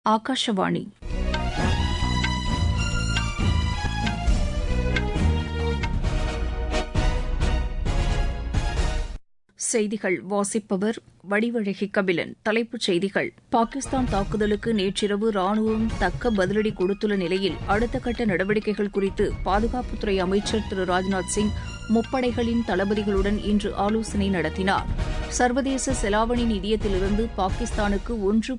ஆகாஷவாணி செய்திகள் வாசிப்பவர் வடிவழகி கபிலன். தலைப்புச் செய்திகள்: பாகிஸ்தான் தாக்குதலுக்கு நேற்றிரவு ராணுவம் தக்க பதிலடி கொடுத்துள்ள நிலையில் அடுத்த கட்ட நடவடிக்கைகள் குறித்து பாதுகாப்புத்துறை அமைச்சர் திரு ராஜ்நாத் சிங் முப்படைகளின் தளபதிகளுடன் இன்று ஆலோசனை நடத்தினார். சர்வதேச செலாவணி நிதியத்திலிருந்து பாகிஸ்தானுக்கு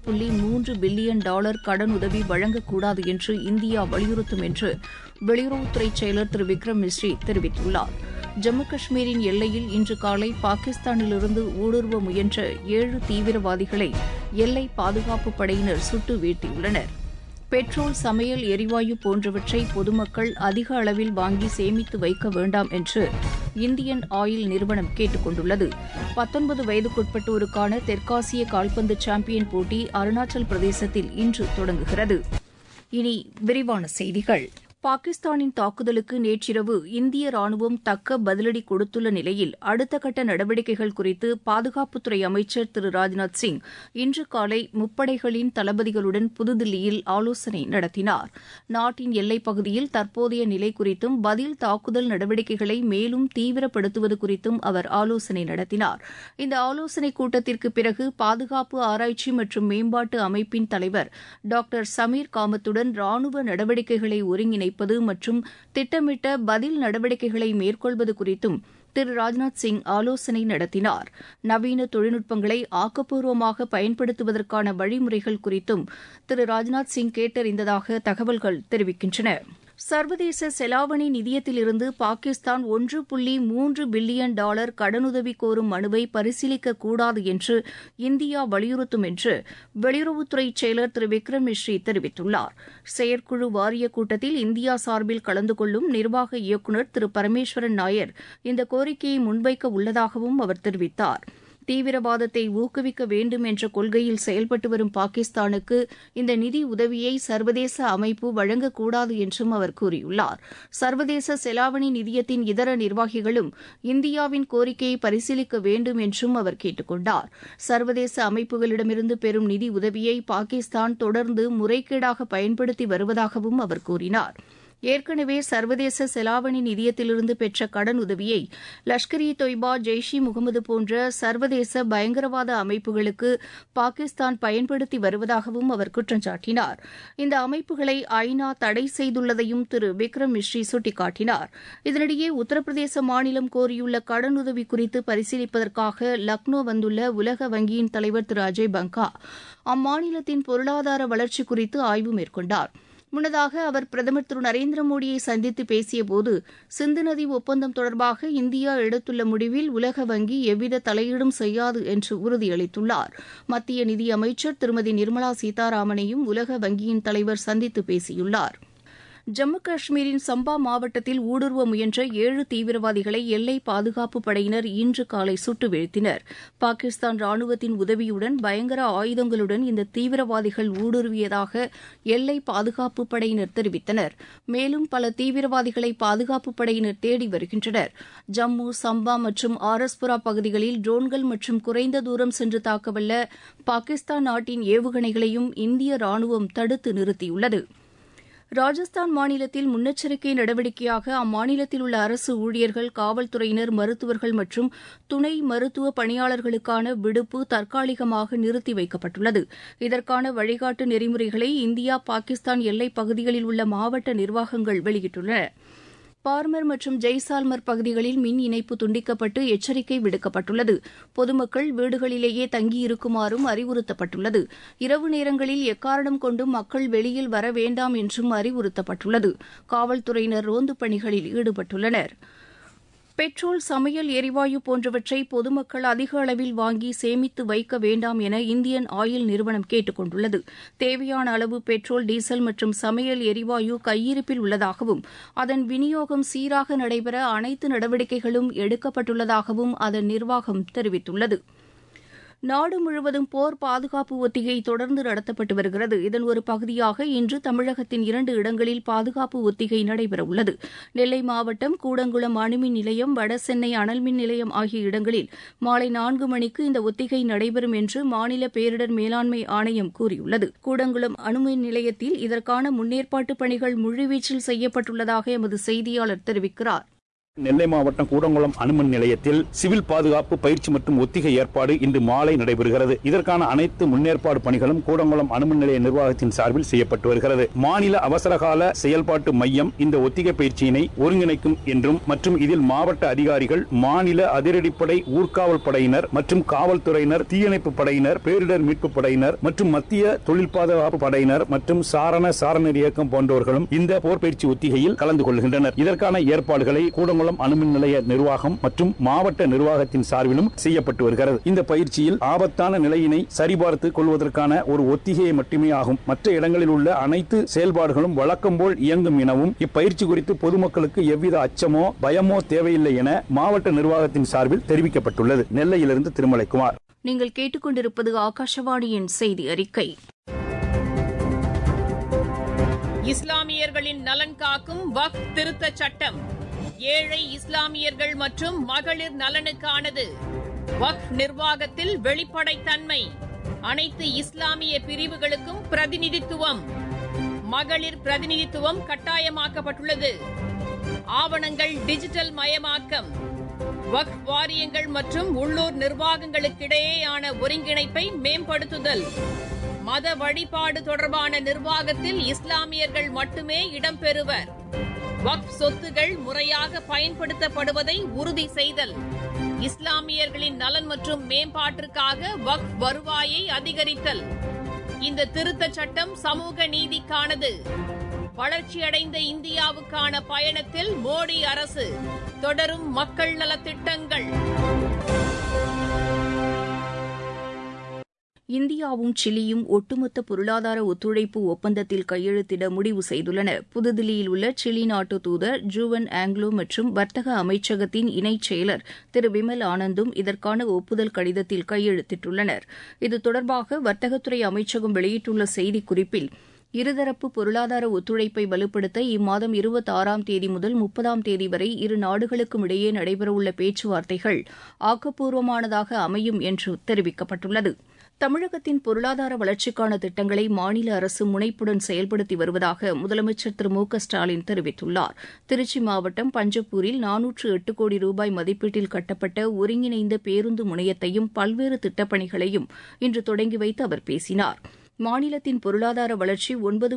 $1.3 பில்லியன் கடனுதவி வழங்கக்கூடாது என்று இந்தியா வலியுறுத்தும் என்று வெளியுறவுத்துறை செயலர் திரு விக்ரம் மிஸ்ரி தெரிவித்துள்ளார். ஜம்மு காஷ்மீரின் எல்லையில் இன்று காலை பாகிஸ்தானிலிருந்து ஊடுருவ முயன்ற 7 தீவிரவாதிகளை எல்லை பாதுகாப்புப் படையினர் சுட்டு வீழ்த்தியுள்ளனர். பெட்ரோல், சமையல் எரிவாயு போன்றவற்றை பொதுமக்கள் அதிக அளவில் வாங்கி சேமித்து வைக்க வேண்டாம் என்று இந்தியன் ஆயில் நிறுவனம் கேட்டுக் கொண்டுள்ளது. 19 வயதுக்குட்பட்டோருக்கான தெற்காசிய கால்பந்து சாம்பியன் போட்டி அருணாச்சல் பிரதேசத்தில் இன்று தொடங்குகிறது. இனி விரிவான செய்திகள். பாகிஸ்தானின் தாக்குதலுக்கு நேற்றிரவு இந்திய ராணுவம் தக்க பதிலடி கொடுத்துள்ள நிலையில் அடுத்த கட்ட நடவடிக்கைகள் குறித்து பாதுகாப்புத்துறை அமைச்சர் திரு ராஜ்நாத் சிங் இன்று காலை முப்படைகளின் தளபதிகளுடன் புதுதில்லியில் ஆலோசனை நடத்தினார். நாட்டின் எல்லைப் பகுதியில் தற்போதைய நிலை குறித்தும் பதில் தாக்குதல் நடவடிக்கைகளை மேலும் தீவிரப்படுத்துவது குறித்தும் அவர் ஆலோசனை நடத்தினார். இந்த ஆலோசனைக் கூட்டத்திற்கு பிறகு பாதுகாப்பு ஆராய்ச்சி மற்றும் மேம்பாட்டு அமைப்பின் தலைவர் டாக்டர் சமீர் காமத்துடன் ராணுவ நடவடிக்கைகளை ஒருங்கிணைப்பது மற்றும் திட்டமிட்ட பதில் நடவடிக்கைகளை மேற்கொள்வது குறித்தும் திரு ராஜ்நாத் சிங் ஆலோசனை நடத்தினார். நவீன தொழில்நுட்பங்களை ஆக்கப்பூர்வமாக பயன்படுத்துவதற்கான வழிமுறைகள் குறித்தும் திரு ராஜ்நாத் சிங் கேட்டறிந்ததாக தகவல்கள் தெரிவிக்கின்றன. சர்வதேச செலாவணி நிதியத்திலிருந்து பாகிஸ்தான் $1.3 பில்லியன் கடனுதவி கோரும் மனுவை பரிசீலிக்கக்கூடாது என்று இந்தியா வலியுறுத்தும் என்று வெளியுறவுத்துறை செயலர் திரு விக்ரம் மிஸ்ரி தெரிவித்துள்ளார். செயற்குழு வாரிய கூட்டத்தில் இந்தியா சார்பில் கலந்து கொள்ளும் நிர்வாக இயக்குநர் திரு பரமேஸ்வரன் நாயர் இந்த கோரிக்கையை முன்வைக்க உள்ளதாகவும் அவர் தெரிவித்தார். தீவிரவாதத்தை ஊக்குவிக்க வேண்டும் என்ற கொள்கையில் செயல்பட்டு வரும் பாகிஸ்தானுக்கு இந்த நிதி உதவியை சர்வதேச அமைப்பு வழங்கக்கூடாது என்றும் அவர் கூறியுள்ளார். சர்வதேச செலாவணி நிதியத்தின் இதர நிர்வாகிகளும் இந்தியாவின் கோரிக்கையை பரிசீலிக்க வேண்டும் என்றும் அவர் கேட்டுக் கொண்டார். சர்வதேச அமைப்புகளிடமிருந்து பெறும் நிதி உதவியை பாகிஸ்தான் தொடர்ந்து முறைகேடாக பயன்படுத்தி வருவதாகவும் அவர் கூறினார். ஏற்கனவே சர்வதேச செலாவணி நிதியத்திலிருந்து பெற்ற கடன் உதவியை லஷ்கர் இ தொய்பா, ஜெய்ஷ் இ முகமது போன்ற சர்வதேச பயங்கரவாத அமைப்புகளுக்கு பாகிஸ்தான் பயன்படுத்தி வருவதாகவும் அவர் குற்றம் சாட்டினார். இந்த அமைப்புகளை ஐநா தடை செய்துள்ளதையும் திரு விக்ரம் மிஸ்ரி சுட்டிக்காட்டினார். இதனிடையே உத்தரப்பிரதேச மாநிலம் கோரியுள்ள கடனுதவி குறித்து பரிசீலிப்பதற்காக லக்னோ வந்துள்ள உலக வங்கியின் தலைவர் திரு அஜய் பங்கா அம்மாநிலத்தின் பொருளாதார வளர்ச்சி குறித்து ஆய்வு மேற்கொண்டார். முன்னதாக அவர் பிரதமர் திரு நரேந்திர மோடியை சந்தித்து பேசியபோது சிந்து நதி ஒப்பந்தம் தொடர்பாக இந்தியா எடுத்துள்ள முடிவில் உலக வங்கி எவ்வித தலையீடும் செய்யாது என்று உறுதியளித்துள்ளார். மத்திய நிதியமைச்சர் திருமதி நிர்மலா சீதாராமனையும் உலக வங்கியின் தலைவர் சந்தித்து பேசியுள்ளார். ஜம்மு காஷ்மீரின் சம்பா மாவட்டத்தில் ஊடுருவ முயன்ற 7 தீவிரவாதிகளை எல்லை பாதுகாப்பு படையினர் இன்று காலை சுட்டு வீழ்த்தினர். பாகிஸ்தான் ராணுவத்தின் உதவியுடன் பயங்கர ஆயுதங்களுடன் இந்த தீவிரவாதிகள் ஊடுருவியதாக எல்லை பாதுகாப்பு படையினர் தெரிவித்தனர். மேலும் பல தீவிரவாதிகளை பாதுகாப்பு படையினர் தேடி வருகின்றனர். ஜம்மு, சம்பா மற்றும் ஆரஸ்புரா பகுதிகளில் ட்ரோன்கள் மற்றும் குறைந்த தூரம் சென்று தாக்கவல்ல பாகிஸ்தான் நாட்டின் ஏவுகணைகளையும் இந்திய ராணுவம் தடுத்து நிறுத்தியுள்ளது. ராஜஸ்தான் மாநிலத்தில் முன்னெச்சரிக்கை நடவடிக்கையாக அம்மாநிலத்தில் உள்ள அரசு ஊழியர்கள், காவல்துறையினர், மருத்துவர்கள் மற்றும் துணை மருத்துவ பணியாளர்களுக்கான விடுப்பு தற்காலிகமாக நிறுத்தி வைக்கப்பட்டுள்ளது. இதற்கான வழிகாட்டு நெறிமுறைகளை இந்தியா, பாகிஸ்தான் எல்லைப் பகுதிகளில் உள்ள மாவட்ட நிர்வாகங்கள் வெளியிட்டுள்ளன. பார்மர் மற்றும் ஜெய்சால்மர் பகுதிகளில் மின் இணைப்பு துண்டிக்கப்பட்டு எச்சரிக்கை விடுக்கப்பட்டுள்ளது. பொதுமக்கள் வீடுகளிலேயே தங்கியிருக்குமாறும் அறிவுறுத்தப்பட்டுள்ளது. இரவு நேரங்களில் எக்காரணம் கொண்டும் மக்கள் வெளியில் வர வேண்டாம் என்றும் அறிவுறுத்தப்பட்டுள்ளது. காவல்துறையினர் ரோந்து பணிகளில் ஈடுபட்டுள்ளனர். பெட்ரோல், சமையல் எரிவாயு போன்றவற்றை பொதுமக்கள் அதிக அளவில் வாங்கி சேமித்து வைக்க வேண்டாம் என இந்தியன் ஆயில் நிறுவனம் கேட்டுக் கொண்டுள்ளது. தேவையான அளவு பெட்ரோல், டீசல் மற்றும் சமையல் எரிவாயு கையிருப்பில் உள்ளதாகவும் அதன் விநியோகம் சீராக நடைபெற அனைத்து நடவடிக்கைகளும் எடுக்கப்பட்டுள்ளதாகவும் அதன் நிர்வாகம் தெரிவித்துள்ளது. நாடு முழுவதும் போர் பாதுகாப்பு ஒத்திகை தொடர்ந்து நடத்தப்பட்டு வருகிறது. இதன் ஒரு பகுதியாக இன்று தமிழகத்தின் 2 இடங்களில் பாதுகாப்பு ஒத்திகை நடைபெறவுள்ளது. நெல்லை மாவட்டம் கூடங்குளம் அணுமின் நிலையம், வடசென்னை அனல்மின் நிலையம் ஆகிய இடங்களில் மாலை 4 மணிக்கு இந்த ஒத்திகை நடைபெறும் என்று மாநில பேரிடர் மேலாண்மை ஆணையம் கூறியுள்ளது. கூடங்குளம் அணுமின் நிலையத்தில் இதற்கான முன்னேற்பாட்டு பணிகள் முழுவீச்சில் செய்யப்பட்டுள்ளதாக எமது செய்தியாளர் தெரிவிக்கிறார். நெல்லை மாவட்டம் கூடங்குளம் அணுமின் நிலையத்தில் சிவில் பாதுகாப்பு பயிற்சி மற்றும் ஒத்திகை ஏற்பாடு இன்று மாலை நடைபெறுகிறது. இதற்கான அனைத்து முன்னேற்பாடு பணிகளும் கூடங்குளம் அணுமின் நிலைய நிர்வாகத்தின் சார்பில் செய்யப்பட்டு வருகிறது. மாநில அவசரகால செயல்பாட்டு மையம் இந்த ஒத்திகை பயிற்சியினை ஒருங்கிணைக்கும் என்றும் மற்றும் இதில் மாவட்ட அதிகாரிகள், மாநில அதிரடிப்படை, ஊர்காவல் படையினர் மற்றும் காவல்துறையினர், தீயணைப்பு படையினர், பேரிடர் மீட்பு படையினர் மற்றும் மத்திய தொழில் பாதுகாப்பு படையினர் மற்றும் சாரணர் இயக்கம் போன்றவர்களும் இந்த போர் பயிற்சி ஒத்திகையில் கலந்து கொள்கின்றனர். இதற்கான ஏற்பாடுகளை கூடங்குளம் அணுமின் நிலைய நிர்வாகம் மற்றும் மாவட்ட நிர்வாகத்தின் சார்பிலும் செய்யப்பட்டு வருகிறது. இந்த பயிற்சியில் ஆபத்தான நிலையினை சரிபார்த்து கொள்வதற்கான ஒரு ஒத்திகையை மட்டுமே ஆகும். மற்ற இடங்களில் உள்ள அனைத்து செயல்பாடுகளும் வழக்கம் போல் இயங்கும் எனவும் இப்பயிற்சி குறித்து பொதுமக்களுக்கு எவ்வித அச்சமோ பயமோ தேவையில்லை என மாவட்ட நிர்வாகத்தின் சார்பில் தெரிவிக்கப்பட்டுள்ளது. நெல்லையிலிருந்து திருமலைக்குமார். நீங்கள் கேட்டுக்கொண்டிருப்பது ஆகாஷவாணியின் செய்தி அறிக்கை. இஸ்லாமியர்களின் நலன் காக்கும் வக்ஃப் திருத்த சட்டம் ஏழை இஸ்லாமியர்கள் மற்றும் மகளிர் நலனுக்கானது. வக்ஃப் நிர்வாகத்தில் வெளிப்படைத்தன்மை, அனைத்து இஸ்லாமிய பிரிவுகளுக்கும் பிரதிநிதித்துவம், மகளிர் பிரதிநிதித்துவம் கட்டாயமாக்கப்பட்டுள்ளது. ஆவணங்கள் டிஜிட்டல் மயமாக்கம், வக்ஃப் வாரியங்கள் மற்றும் உள்ளூர் நிர்வாகங்களுக்கிடையேயான ஒருங்கிணைப்பை மேம்படுத்துதல், மத வழிபாடு தொடர்பான நிர்வாகத்தில் இஸ்லாமியர்கள் மட்டுமே இடம்பெறுவர், வக்ஃப் சொத்துகள் முறையாக பயன்படுத்தப்படுவதை உறுதி செய்தல், இஸ்லாமியர்களின் நலன் மற்றும் மேம்பாட்டிற்காக வக்ஃப் வருவாயை அதிகரித்தல். இந்த திருத்தச் சட்டம் சமூக நீதிக்கானது. வளர்ச்சியடைந்த இந்தியாவுக்கான பயணத்தில் மோடி அரசு தொடரும் மக்கள் நலத்திட்டங்கள். இந்தியாவும் சிலியும் ஒட்டுமொத்த பொருளாதார ஒத்துழைப்பு ஒப்பந்தத்தில் கையெழுத்திட முடிவு செய்துள்ளன. புதுதில்லியில் உள்ள சிலி நாட்டு தூதர் ஜூவன் ஆங்லோ மற்றும் வர்த்தக அமைச்சகத்தின் இணைச் செயலர் திரு விமல் ஆனந்தும் இதற்கான ஒப்புதல் கடிதத்தில் கையெழுத்திட்டுள்ளனர். இது தொடர்பாக வர்த்தகத்துறை அமைச்சகம் வெளியிட்டுள்ள செய்திக்குறிப்பில், இருதரப்பு பொருளாதார ஒத்துழைப்பை வலுப்படுத்த இம்மாதம் 26ஆம் தேதி முதல் 30ஆம் தேதி வரை இரு நாடுகளுக்கும் இடையே நடைபெறவுள்ள பேச்சுவார்த்தைகள் ஆக்கப்பூர்வமானதாக அமையும் என்று தெரிவிக்கப்பட்டுள்ளது. தமிழகத்தின் பொருளாதார வளர்ச்சிக்கான திட்டங்களை மாநில அரசு முனைப்புடன் செயல்படுத்தி வருவதாக முதலமைச்சர் திரு மு க ஸ்டாலின் தெரிவித்துள்ளார். திருச்சி மாவட்டம் பஞ்சப்பூரில் 408 கோடி ரூபாய் மதிப்பீட்டில் கட்டப்பட்ட ஒருங்கிணைந்த பேருந்து முனையத்தையும் பல்வேறு திட்டப்பணிகளையும் இன்று தொடங்கி வைத்து அவர் பேசினார். மாநிலத்தின் பொருளாதார வளர்ச்சி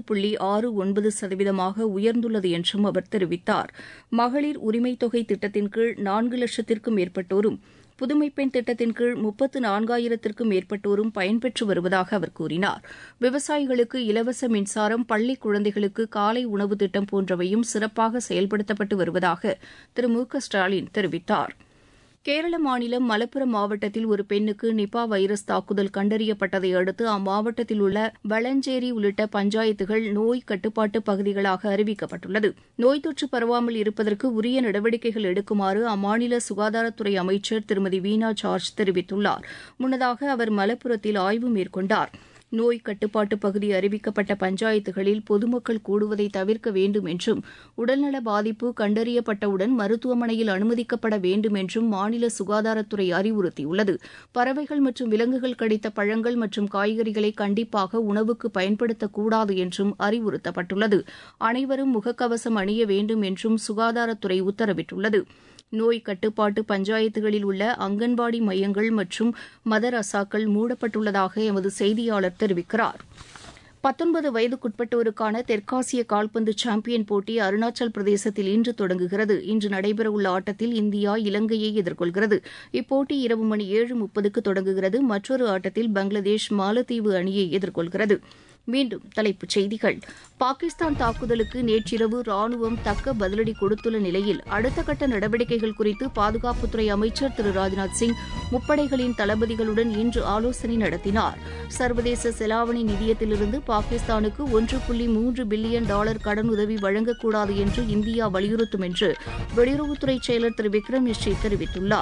9.69% உயர்ந்துள்ளது என்றும் அவர் தெரிவித்தார். மகளிர் உரிமைத் தொகை திட்டத்தின் கீழ் 4 லட்சத்திற்கும் மேற்பட்டோரும், புதுமை பெண் திட்டத்தின் கீழ் 34,000த்திற்கும் மேற்பட்டோரும் பயன்பெற்று வருவதாக அவர் கூறினார். விவசாயிகளுக்கு இலவச மின்சாரம், பள்ளி குழந்தைகளுக்கு காலை உணவு திட்டம் போன்றவையும் சிறப்பாக செயல்படுத்தப்பட்டு வருவதாக திரு மு க ஸ்டாலின் தெரிவித்தார். கேரள மாநிலம் மலப்புரம் மாவட்டத்தில் ஒரு பெண்ணுக்கு நிபா வைரஸ் தாக்குதல் கண்டறியப்பட்டதை அடுத்து அம்மாவட்டத்தில் உள்ள வளஞ்சேரி உள்ளிட்ட பஞ்சாயத்துகள் நோய் கட்டுப்பாட்டு பகுதிகளாக அறிவிக்கப்பட்டுள்ளது. நோய் தொற்று பரவாமல் இருப்பதற்கு உரிய நடவடிக்கைகள் எடுக்குமாறு அம்மாநில சுகாதாரத்துறை அமைச்சர் திருமதி வீணா ஜார்ஜ் தெரிவித்துள்ளார். முன்னதாக அவர் மலப்புரத்தில் ஆய்வு மேற்கொண்டார். நோய் கட்டுப்பாட்டு பகுதி அறிவிக்கப்பட்ட பஞ்சாயத்துகளில் பொதுமக்கள் கூடுவதை தவிர்க்க வேண்டும் என்றும், உடல்நல பாதிப்பு கண்டறியப்பட்டவுடன் மருத்துவமனையில் அனுமதிக்கப்பட வேண்டும் என்றும் மாநில சுகாதாரத்துறை அறிவுறுத்தியுள்ளது. பறவைகள் மற்றும் விலங்குகள் கடித்த பழங்கள் மற்றும் காய்கறிகளை கண்டிப்பாக உணவுக்கு பயன்படுத்தக்கூடாது என்றும் அறிவுறுத்தப்பட்டுள்ளது. அனைவரும் முகக்கவசம் அணிய வேண்டும் என்றும் சுகாதாரத்துறை உத்தரவிட்டுள்ளது. நோய் கட்டுப்பாட்டு பஞ்சாயத்துகளில் உள்ள அங்கன்வாடி மையங்கள் மற்றும் மதரசாக்கள் மூடப்பட்டுள்ளதாக எமது செய்தியாளர் தெரிவிக்கிறார். 19 வயதுக்குட்பட்டோருக்கான தெற்காசிய கால்பந்து சாம்பியன் போட்டி அருணாச்சல் பிரதேசத்தில் இன்று தொடங்குகிறது. இன்று நடைபெறவுள்ள ஆட்டத்தில் இந்தியா இலங்கையை எதிர்கொள்கிறது. இப்போட்டி இரவு மணி 7:30க்கு தொடங்குகிறது. மற்றொரு ஆட்டத்தில் பங்களாதேஷ் மாலத்தீவு அணியை எதிர்கொள்கிறது. மீண்டும் தலைப்புச் செய்திகள். பாகிஸ்தான் தாக்குதலுக்கு நேற்றிரவு ராணுவம் தக்க பதிலடி கொடுத்துள்ள நிலையில் அடுத்த கட்ட நடவடிக்கைகள் குறித்து பாதுகாப்புத்துறை அமைச்சர் திரு ராஜ்நாத் சிங் முப்படைகளின் தளபதிகளுடன் இன்று ஆலோசனை நடத்தினார். சர்வதேச செலாவணி நிதியத்திலிருந்து பாகிஸ்தானுக்கு $1.3 பில்லியன் கடனுதவி வழங்கக்கூடாது என்று இந்தியா வலியுறுத்தும் என்று வெளியுறவுத்துறை செயலர் திரு விக்ரம் மிஸ்ரி தெரிவித்துள்ளார்.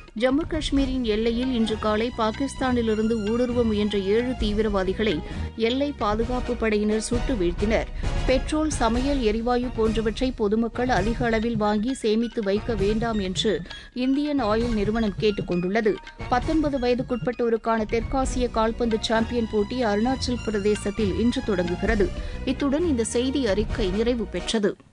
ஜம்மு காஷ்மீரின் எல்லையில் இன்று காலை பாகிஸ்தானிலிருந்து ஊடுருவ முயன்ற 7 தீவிரவாதிகளை எல்லை பாதுகாப்பு படையினர் சுட்டு வீழ்த்தினர். பெட்ரோல், சமையல் எரிவாயு போன்றவற்றை பொதுமக்கள் அதிக அளவில் வாங்கி சேமித்து வைக்க வேண்டாம் என்று இந்தியன் ஆயில் நிறுவனம் கேட்டுக் கொண்டுள்ளது. 19 வயதுக்குட்பட்டோருக்கான தெற்காசிய கால்பந்து சாம்பியன் போட்டி அருணாச்சல் பிரதேசத்தில் இன்று தொடங்குகிறது. இத்துடன் இந்த செய்தி அறிக்கை நிறைவு பெற்றது.